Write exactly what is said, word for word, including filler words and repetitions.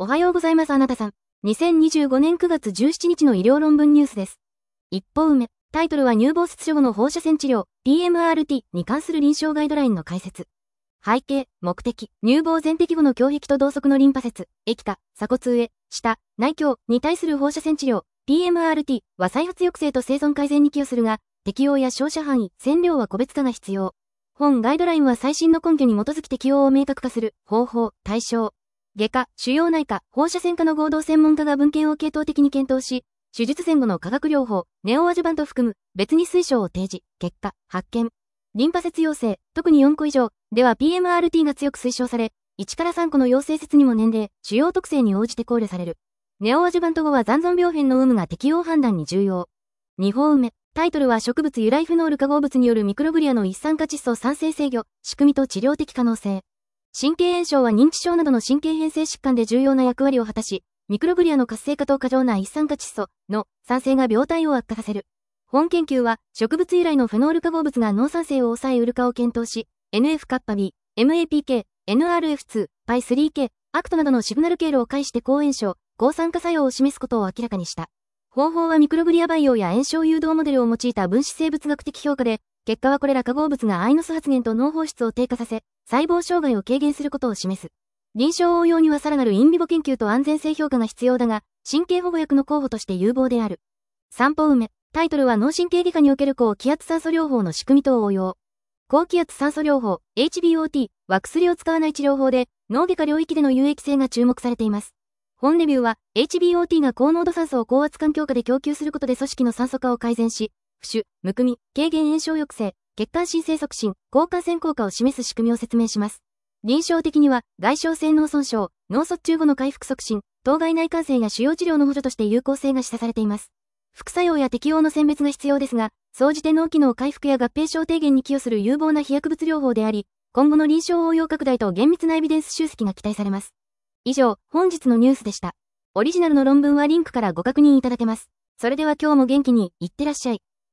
おはようございますあなたさん。にせんにじゅうごねんくがつじゅうしちにちの医療論文ニュースです。一歩目。タイトルは乳房切除後の放射線治療 ピーエムアールティー に関する臨床ガイドラインの解説。背景、目的、乳房全摘後の胸壁と同側のリンパ節、液化、鎖骨上、下、内胸に対する放射線治療 ピーエムアールティー は再発抑制と生存改善に寄与するが、適用や照射範囲、線量は個別化が必要。本ガイドラインは最新の根拠に基づき適用を明確化する方法、対象。外科、腫瘍内科、放射線科の合同専門家が文献を系統的に検討し、手術前後の化学療法、ネオアジュバント含む、別に推奨を提示、結果、発見。リンパ節陽性、特によんこ以上、では ピーエムアールティー が強く推奨され、いちからさんこの陽性節にも年齢、腫瘍特性に応じて考慮される。ネオアジュバント後は残存病変の有無が適用判断に重要。にほんめ、タイトルは植物由来フェノール化合物によるミクログリアの一酸化窒素酸性制御、仕組みと治療的可能性。神経炎症は認知症などの神経変性疾患で重要な役割を果たし、ミクログリアの活性化と過剰な一酸化窒素の酸性が病態を悪化させる。本研究は植物由来のフェノール化合物が脳酸性を抑えうる化を検討し、エヌエフカッパビー、エムエーピーケー、エヌアールエフツー、パイスリーケー、アクトなどのシグナル経路を介して抗炎症、抗酸化作用を示すことを明らかにした。方法はミクログリア培養や炎症誘導モデルを用いた分子生物学的評価で、結果はこれら化合物がアイノス発現と脳放出を低下させ、細胞障害を軽減することを示す。臨床応用にはさらなるインビボ研究と安全性評価が必要だが、神経保護薬の候補として有望である。さん歩目。タイトルは脳神経外科における高気圧酸素療法の仕組みと応用。高気圧酸素療法、エイチビーオーティー は薬を使わない治療法で、脳外科領域での有益性が注目されています。本レビューは、エイチビーオーティー が高濃度酸素を高圧環境下で供給することで組織の酸素化を改善し、浮腫、むくみ、軽減炎症抑制、血管新生促進、抗感染効果を示す仕組みを説明します。臨床的には、外傷性脳損傷、脳卒中後の回復促進、当該内感染や腫瘍治療の補助として有効性が示唆されています。副作用や適用の選別が必要ですが、総じて脳機能回復や合併症低減に寄与する有望な飛薬物療法であり、今後の臨床応用拡大と厳密なエビデンス集積が期待されます。以上、本日のニュースでした。オリジナルの論文はリンクからご確認いただけます。それでは今日も元気に、いってらっしゃい。